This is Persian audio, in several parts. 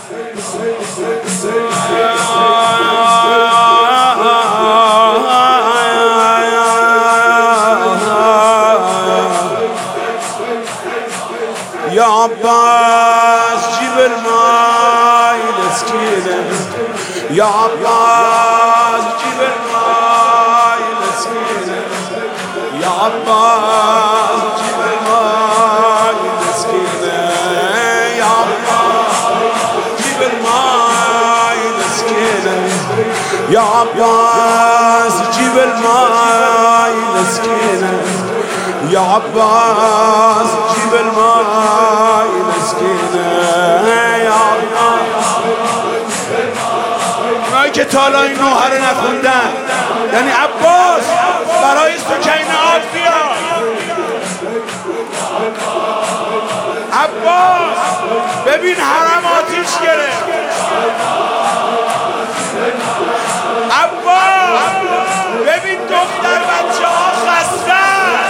يا عباس جيب الماي مسكينة يا عباس جيب الماي مسكينة يا عباس جيب الماي مسكينة يا عباس جيب الماي مسكينة يا عباس جيب الماي مسكينة يا عباس جيب الماي مسكينة يا عباس اونایی که تالا این نوحه رو نخوندن یعنی عباس برای سکین آب بیار عباس ببین حرم آتیش گرفت عباس ببین دختر بچه ها خسته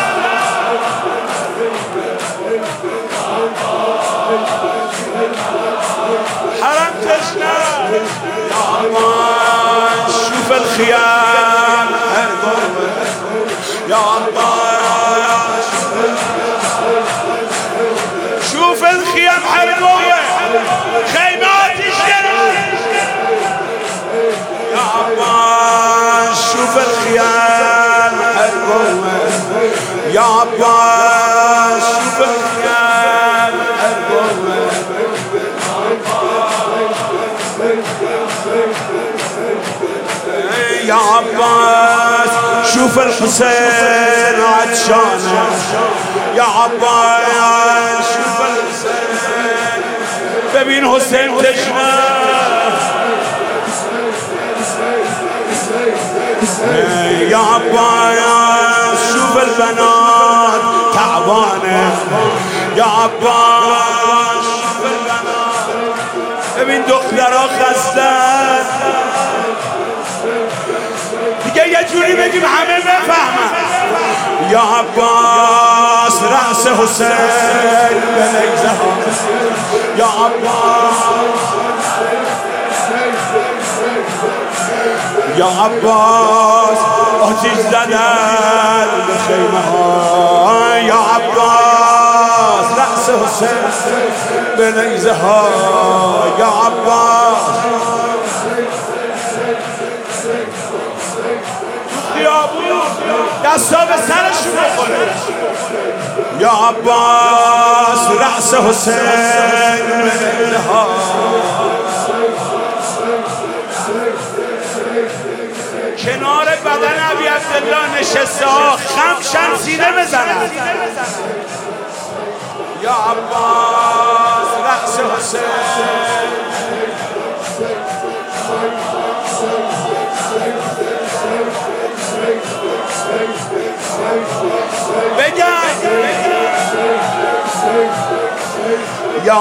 حرم تشنه يا عباس شوف الخيام هرقوة يا عباس شوف الخيام هرقوة خيمات الشرق يا عباس شوف الخيام هرقوة يا عباس شوف الخيام هرقوة يا عباس شوف الحسين عطشانه يا عباس شوف الحسين ببين حسين تشنه يا عباس شوف البنات تعبانه يا عباس شوف البنات ببین دخترها خستن دیگه یه جوری بگیم همه بفهمن یا عباس رأس حسین بنگزه یا عباس یا عباس آتیش زدن به خیمه ها یا عباس رأس حسین بنگزه ها یا عباس دستا به سرشون بخوره یا عباس رأس حسین بنگزه ها کنار بدن ابی عبدالله نشسته ها خمشن سینه بزنن یا عباس رأس حسین بگن یا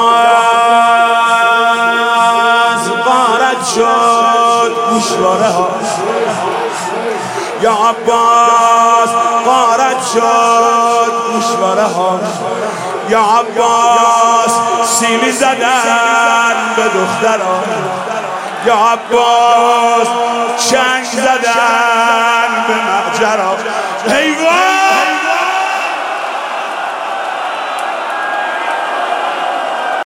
عباس غارت شد گوشواره ها یا عباس غارت شد گوشواره ها یا عباس سیلی زدن به دخترها یا عباس چنگ زدن به معجرها حیوان